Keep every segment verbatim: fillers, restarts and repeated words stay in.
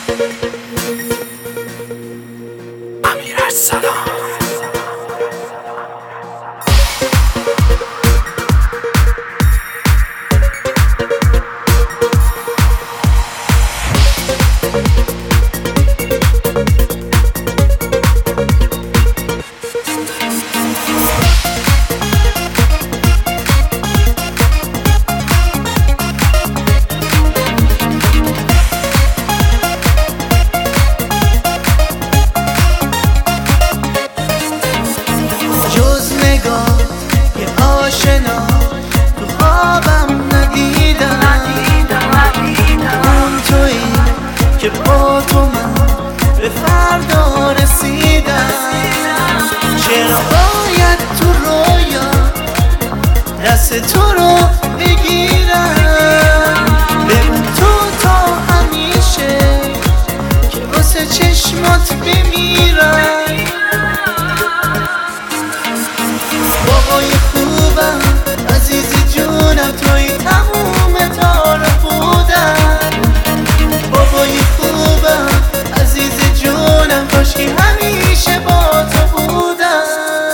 امیرارسلان. آشنا تو خوابم ندیدم، اون تویی که با تو من به فردا رسیدم. چرا باید تو رویا دست تو رو بگیرم؟ بمون تو تا همیشه که واسه چشمات بمیرم. بابای خوبم عزیزی جونم توی تموم تارا بودن. بابای خوبم عزیزی جونم کاشکی همیشه با تو بودن.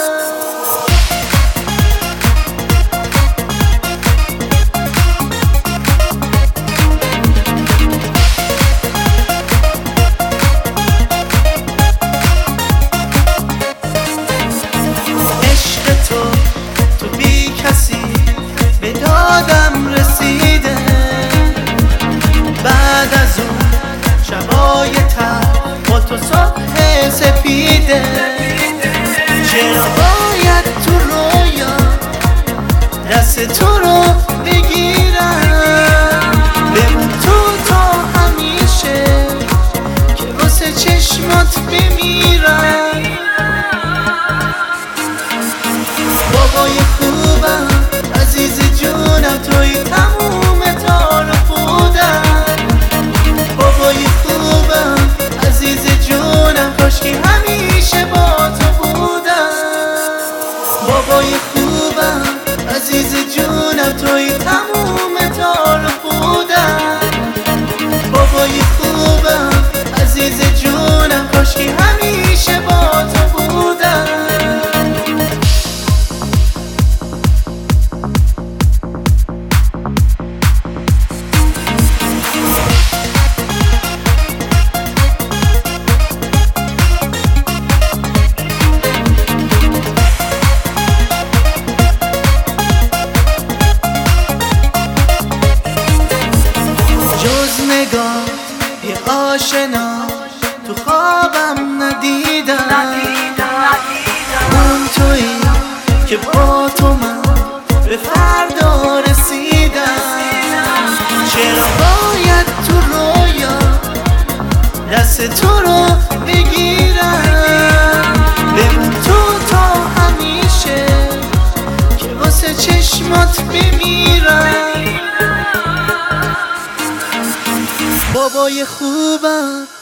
به دادم رسیده بعد از اون شبای تر با تو صبح سپیده. چرا باید تو رویا دست تو رو بگیرم؟ بمون تو تا همیشه که واسه چشمات بمیرم. بابای خوبم عزیزی جونم توی تموم تارا بودن. بابای خوبم عزیزی جونم کاشکی همیشه با تو بودن. بابای خوبم عزیزی جونم توی تموم تارا بودن. بابای خوبم عزیزی جونم کاشکی همیشه با تو بودن. نگاه یه آشنا تو خوابم ندیدم، اون تویی که با تو من به فردا رسیدم. چرا باید تو رویا دست تو رو بگیرم؟ بمون تو تا همیشه که واسه چشمات بمیرم. بابای خوبم